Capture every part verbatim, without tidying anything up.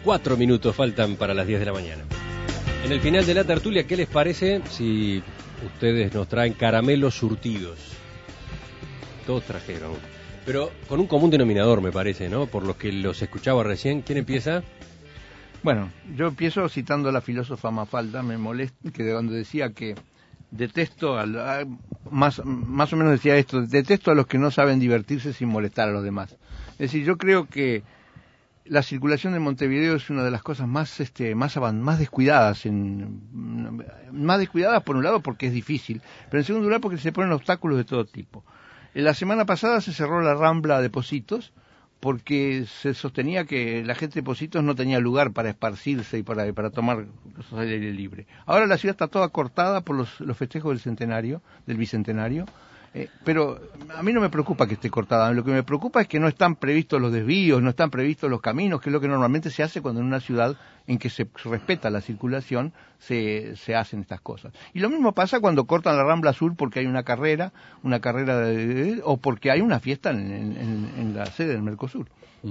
Cuatro minutos faltan para las diez de la mañana. En el final de la tertulia, ¿qué les parece si ustedes nos traen caramelos surtidos? Todos trajeron, pero con un común denominador, me parece, ¿no? Por los que los escuchaba recién. ¿Quién empieza? Bueno, yo empiezo citando a la filósofa Mafalda, me molesta, que cuando decía que detesto, a, a, más, más o menos decía esto, detesto a los que no saben divertirse sin molestar a los demás. Es decir, yo creo que la circulación de Montevideo es una de las cosas más, este, más, más descuidadas, en, más descuidadas por un lado porque es difícil, pero en segundo lugar porque se ponen obstáculos de todo tipo. La semana pasada se cerró la Rambla de Pocitos porque se sostenía que la gente de Pocitos no tenía lugar para esparcirse y para, para tomar cosas al aire libre. Ahora la ciudad está toda cortada por los, los festejos del centenario, del bicentenario, eh, pero a mí no me preocupa que esté cortada. Lo que me preocupa es que no están previstos los desvíos, no están previstos los caminos, que es lo que normalmente se hace cuando en una ciudad en que se respeta la circulación se, se hacen estas cosas. Y lo mismo pasa cuando cortan la Rambla Sur porque hay una carrera, una carrera de, o porque hay una fiesta en, en, en la sede del Mercosur.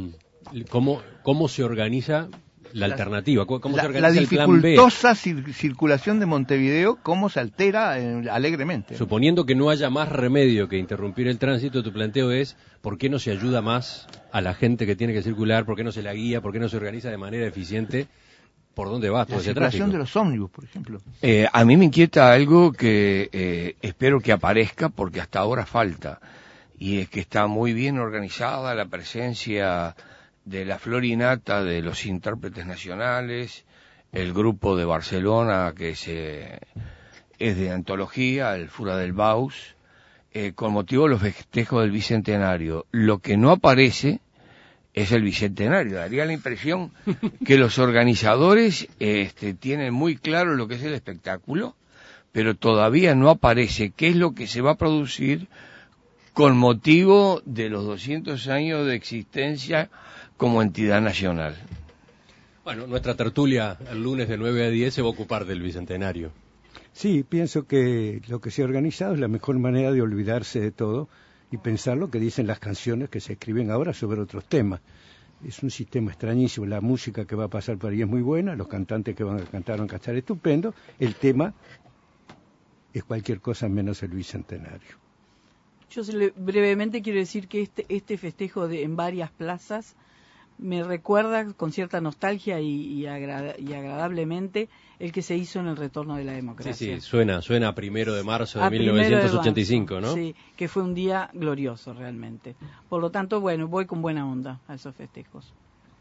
¿Cómo, cómo se organiza la, la alternativa? ¿Cómo la, se organiza la el plan B? La dificultosa cir circulación de Montevideo, cómo se altera eh, alegremente. Suponiendo que no haya más remedio que interrumpir el tránsito, tu planteo es, ¿por qué no se ayuda más a la gente que tiene que circular? ¿Por qué no se la guía? ¿Por qué no se organiza de manera eficiente? ¿Por dónde va todo la ese circulación tráfico? de los ómnibus, por ejemplo. Eh, a mí me inquieta algo que eh, espero que aparezca porque hasta ahora falta, y es que está muy bien organizada la presencia de la florinata de los intérpretes nacionales, el grupo de Barcelona que se, es de antología, el Fura del Baus, eh, con motivo de los festejos del Bicentenario. Lo que no aparece es el Bicentenario. Daría la impresión que los organizadores este, tienen muy claro lo que es el espectáculo, pero todavía no aparece qué es lo que se va a producir con motivo de los doscientos años de existencia como entidad nacional. Bueno, nuestra tertulia el lunes de nueve a diez se va a ocupar del Bicentenario. Sí, pienso que lo que se ha organizado es la mejor manera de olvidarse de todo y pensar lo que dicen las canciones que se escriben ahora sobre otros temas. Es un sistema extrañísimo, la música que va a pasar por ahí es muy buena, los cantantes que van a cantar van a estar estupendo, el tema es cualquier cosa menos el Bicentenario. Yo brevemente quiero decir que este, este festejo de, en varias plazas me recuerda con cierta nostalgia y, y, agrada, y agradablemente el que se hizo en el retorno de la democracia. Sí, sí, suena, suena a primero de marzo de a mil novecientos ochenta y cinco, de marzo, ¿no? Sí, que fue un día glorioso realmente. Por lo tanto, bueno, voy con buena onda a esos festejos.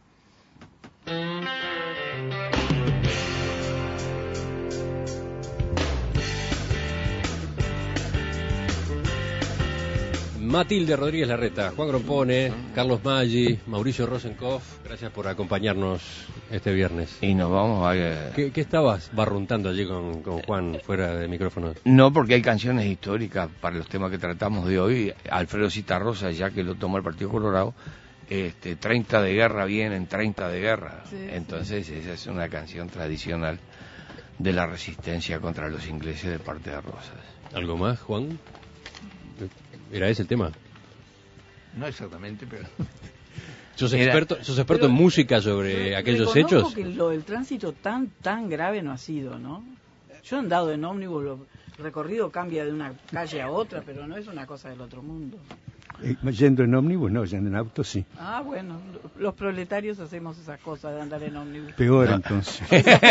Matilde Rodríguez Larreta, Juan Grompone, Carlos Maggi, Mauricio Rosenkopf, gracias por acompañarnos este viernes. Y nos vamos a... ¿Qué, qué estabas barruntando allí con, con Juan fuera de micrófono? No, porque hay canciones históricas para los temas que tratamos de hoy. Alfredo Citarrosa, ya que lo tomó el Partido Colorado, este, treinta de guerra vienen, treinta de guerra. Sí, Entonces sí. Esa es una canción tradicional de la resistencia contra los ingleses de parte de Rosas. ¿Algo más, Juan? ¿Era ese el tema? No exactamente, pero... ¿Sos experto, sos experto pero, en música sobre aquellos hechos? Que lo del tránsito tan tan grave no ha sido, ¿no? Yo he andado en ómnibus, lo, el recorrido cambia de una calle a otra, pero no es una cosa del otro mundo. Eh, yendo en ómnibus, no, yendo en auto, sí. Ah, bueno, los proletarios hacemos esas cosas de andar en ómnibus. Peor, no. Entonces.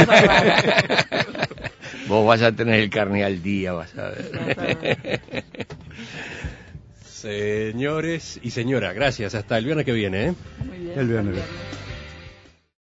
Vos vas a tener el carné al día, vas a ver. Señores y señora, gracias. Hasta el viernes que viene, ¿eh? Muy bien. El viernes.